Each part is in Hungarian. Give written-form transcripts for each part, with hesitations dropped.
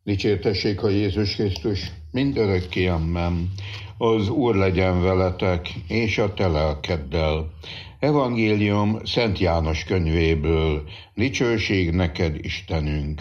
Dicsértessék a Jézus Krisztus, mindörökké amen. Az Úr legyen veletek, és a te lelkeddel. Evangélium Szent János könyvéből. Dicsőség neked, Istenünk.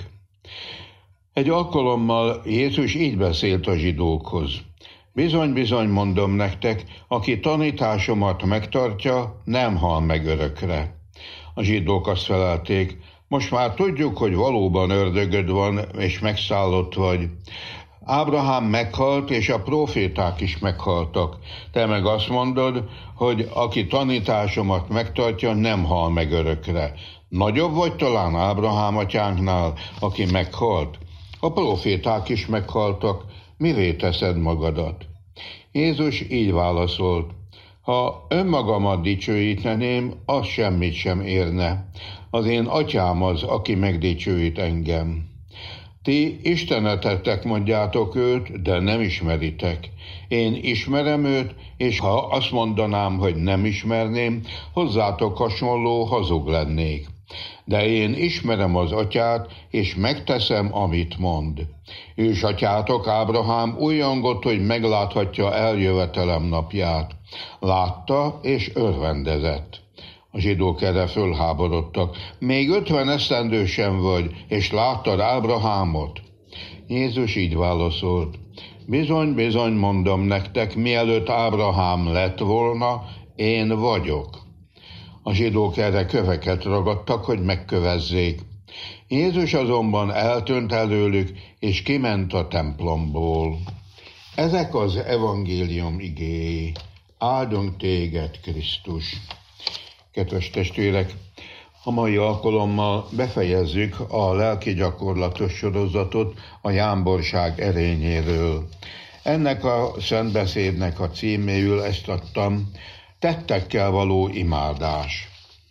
Egy alkalommal Jézus így beszélt a zsidókhoz. Bizony-bizony mondom nektek, aki tanításomat megtartja, nem hal meg örökre. A zsidók azt felelték, most már tudjuk, hogy valóban ördögöd van, és megszállott vagy. Ábrahám meghalt, és a próféták is meghaltak. Te meg azt mondod, hogy aki tanításomat megtartja, nem hal meg örökre. Nagyobb vagy talán Ábrahám atyánknál, aki meghalt? A próféták is meghaltak, mivé teszed magadat? Jézus így válaszolt, ha önmagamat dicsőíteném, az semmit sem érne. Az én atyám az, aki megdicsőít engem. Ti istenetetek mondjátok őt, de nem ismeritek. Én ismerem őt, és ha azt mondanám, hogy nem ismerném, hozzátok hasonló hazug lennék. De én ismerem az atyát, és megteszem, amit mond. Ősatyátok Ábrahám újjongott, hogy megláthatja eljövetelem napját. Látta, és örvendezett. A zsidók erre fölháborodtak. Még 50 esztendő sem vagy, és láttad Ábrahámot? Jézus így válaszolt. Bizony-bizony mondom nektek, mielőtt Ábrahám lett volna, én vagyok. A zsidók erre köveket ragadtak, hogy megkövezzék. Jézus azonban eltűnt előlük, és kiment a templomból. Ezek az evangélium igéi. Áldunk téged, Krisztus! Kedves testvérek, a mai alkalommal befejezzük a lelki gyakorlatos sorozatot a jámborság erényéről. Ennek a szentbeszédnek a címéül ezt adtam, tettekkel való imádás.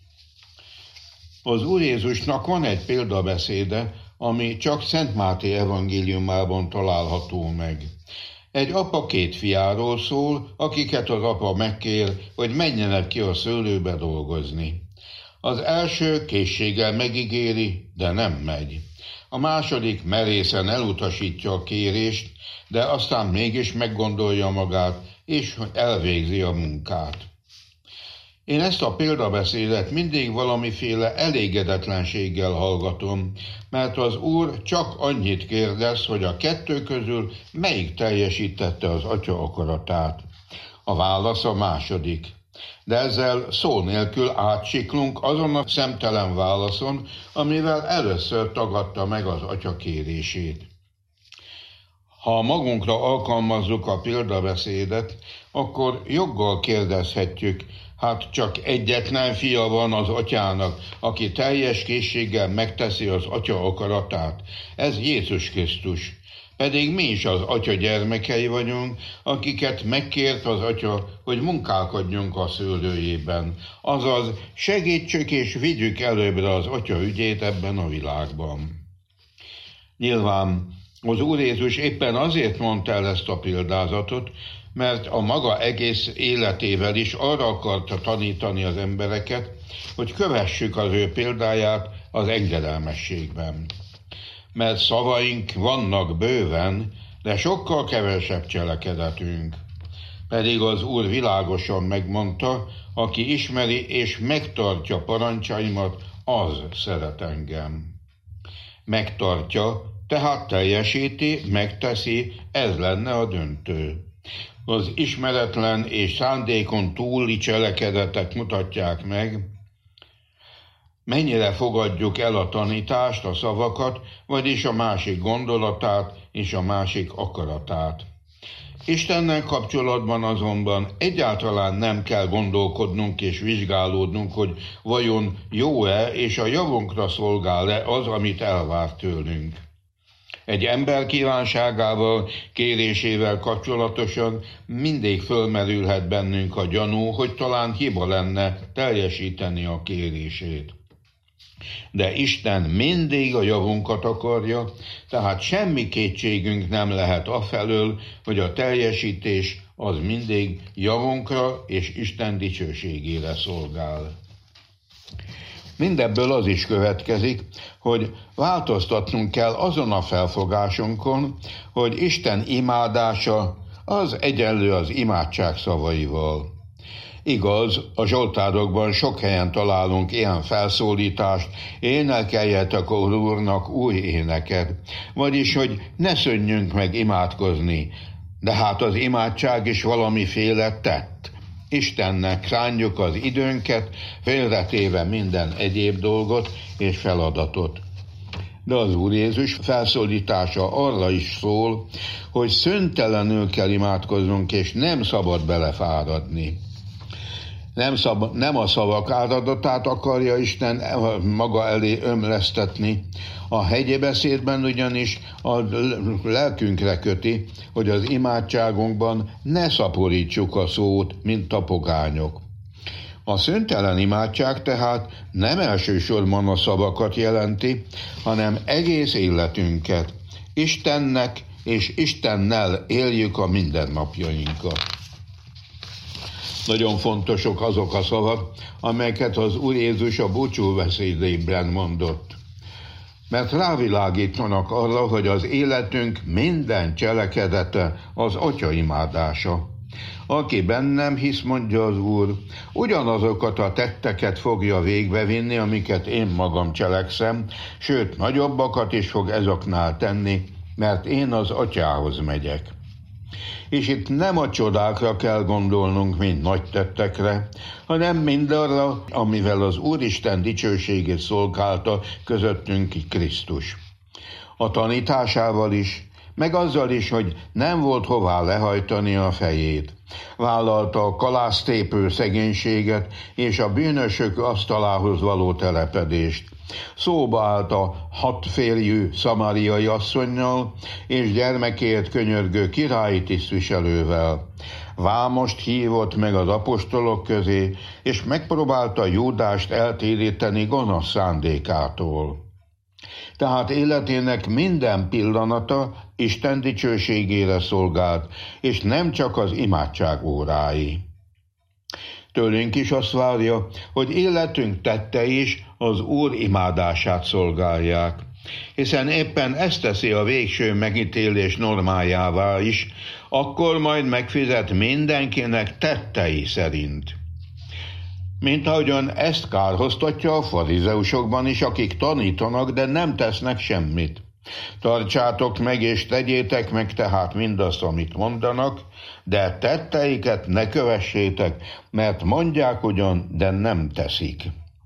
Az Úr Jézusnak van egy példabeszéde, ami csak Szent Máté evangéliumában található meg. Egy apa 2 fiáról szól, akiket az apa megkér, hogy menjenek ki a szőlőbe dolgozni. Az első készséggel megígéri, de nem megy. A második merészen elutasítja a kérést, de aztán mégis meggondolja magát, és elvégzi a munkát. Én ezt a példabeszédet mindig valamiféle elégedetlenséggel hallgatom, mert az Úr csak annyit kérdez, hogy a 2 közül melyik teljesítette az Atya akaratát. A válasz a második. De ezzel szó nélkül átsiklunk azon a szemtelen válaszon, amivel először tagadta meg az Atya kérését. Ha magunkra alkalmazzuk a példabeszédet, akkor joggal kérdezhetjük, hát csak egyetlen fia van az atyának, aki teljes készséggel megteszi az atya akaratát. Ez Jézus Krisztus. Pedig mi is az atya gyermekei vagyunk, akiket megkért az atya, hogy munkálkodjunk a szőlőjében. Azaz segítsük és vigyük előbbre az atya ügyét ebben a világban. Nyilván az Úr Jézus éppen azért mondta el ezt a példázatot, mert a maga egész életével is arra akarta tanítani az embereket, hogy kövessük az ő példáját az engedelmességben. Mert szavaink vannak bőven, de sokkal kevesebb cselekedetünk. Pedig az Úr világosan megmondta, aki ismeri és megtartja parancsaimat, az szeret engem. Megtartja, tehát teljesíti, megteszi, ez lenne a döntő. Az ismeretlen és szándékon túli cselekedetek mutatják meg, mennyire fogadjuk el a tanítást, a szavakat, vagyis a másik gondolatát és a másik akaratát. Istennel kapcsolatban azonban egyáltalán nem kell gondolkodnunk és vizsgálódnunk, hogy vajon jó-e és a javunkra szolgál-e az, amit elvár tőlünk. Egy ember kívánságával, kérésével kapcsolatosan mindig fölmerülhet bennünk a gyanú, hogy talán hiba lenne teljesíteni a kérését. De Isten mindig a javunkat akarja, tehát semmi kétségünk nem lehet afelől, hogy a teljesítés az mindig javunkra és Isten dicsőségére szolgál. Mindebből az is következik, hogy változtatnunk kell azon a felfogásunkon, hogy Isten imádása az egyenlő az imádság szavaival. Igaz, a zsoltárokban sok helyen találunk ilyen felszólítást, énekeljetek az Úrnak új éneket, vagyis, hogy ne szűnjünk meg imádkozni, de hát az imádság is valamiféle tett. Istennek szánjuk az időnket, félretéve minden egyéb dolgot és feladatot. De az Úr Jézus felszólítása arra is szól, hogy szüntelenül kell imádkoznunk, és nem szabad belefáradni. Nem a szavak áradatát akarja Isten maga elé ömlesztetni. A hegyi beszédben ugyanis a lelkünkre köti, hogy az imádságunkban ne szaporítsuk a szót, mint a pogányok. A szüntelen imádság tehát nem elsősorban a szavakat jelenti, hanem egész életünket. Istennek és Istennel éljük a mindennapjainkat. Nagyon fontosok azok a szavak, amelyeket az Úr Jézus a búcsúbeszédében mondott. Mert rávilágítanak arra, hogy az életünk minden cselekedete az Atya imádása. Aki bennem hisz, mondja az Úr, ugyanazokat a tetteket fogja végbevinni, amiket én magam cselekszem, sőt, nagyobbakat is fog ezoknál tenni, mert én az Atyához megyek. És itt nem a csodákra kell gondolnunk, mint nagy tettekre, hanem mindarra, amivel az Úristen dicsőségét szolgálta közöttünk Krisztus. A tanításával is, meg azzal is, hogy nem volt hová lehajtani a fejét. Vállalta a kalásztépő szegénységet és a bűnösök asztalához való telepedést. Szóba állt a 6 férjű szamáriai asszonnyal és gyermekért könyörgő királyi tisztviselővel. Vámost hívott meg az apostolok közé, és megpróbálta Júdást eltéríteni gonosz szándékától. Tehát életének minden pillanata Isten dicsőségére szolgált, és nem csak az imádság órái. Tőlünk is azt várja, hogy életünk tettei is az Úr imádását szolgálják, hiszen éppen ezt teszi a végső megítélés normájává is, akkor majd megfizet mindenkinek tettei szerint. Mint ahogyan ezt kárhoztatja a farizeusokban is, akik tanítanak, de nem tesznek semmit. Tartsátok meg és tegyétek meg tehát mindazt, amit mondanak, de tetteiket ne kövessétek, mert mondják ugyan, de nem teszik.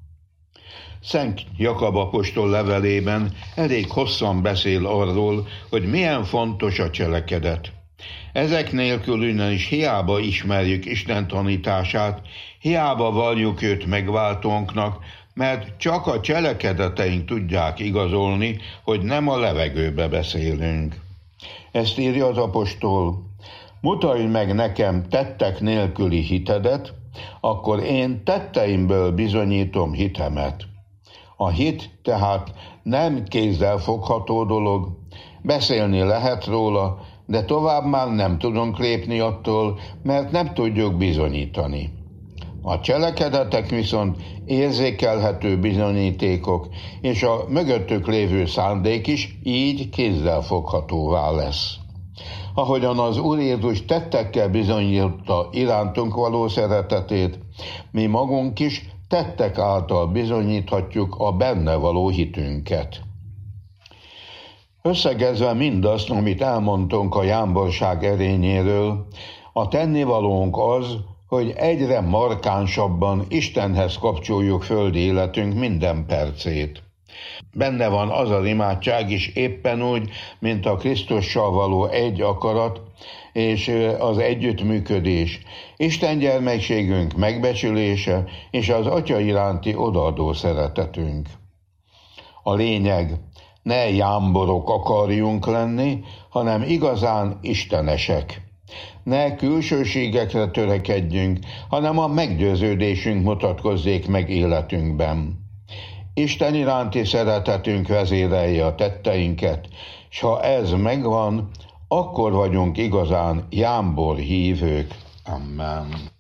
Szent Jakab apostol levelében elég hosszan beszél arról, hogy milyen fontos a cselekedet. Ezek nélkül ugyanis hiába ismerjük Isten tanítását, hiába valljuk őt megváltónknak, mert csak a cselekedeteink tudják igazolni, hogy nem a levegőbe beszélünk. Ezt írja az apostol: mutasd meg nekem tettek nélküli hitedet, akkor én tetteimből bizonyítom hitemet. A hit tehát nem kézzel fogható dolog, beszélni lehet róla, de tovább már nem tudunk lépni attól, mert nem tudjuk bizonyítani. A cselekedetek viszont érzékelhető bizonyítékok, és a mögöttük lévő szándék is így kézzelfoghatóvá lesz. Ahogyan az Úr Jézus tettekkel bizonyította irántunk való szeretetét, mi magunk is tettek által bizonyíthatjuk a benne való hitünket. Összegezve mindazt, amit elmondtunk a jámborság erényéről, a tennivalónk az, hogy egyre markánsabban Istenhez kapcsoljuk földi életünk minden percét. Benne van az az imádság is éppen úgy, mint a Krisztussal való egy akarat és az együttműködés, Isten gyermekségünk megbecsülése és az Atya iránti odaadó szeretetünk. A lényeg, ne jámborok akarjunk lenni, hanem igazán istenesek. Ne külsőségekre törekedjünk, hanem a meggyőződésünk mutatkozzék meg életünkben. Isten iránti szeretetünk vezérelje a tetteinket, s ha ez megvan, akkor vagyunk igazán jámbor hívők. Amen.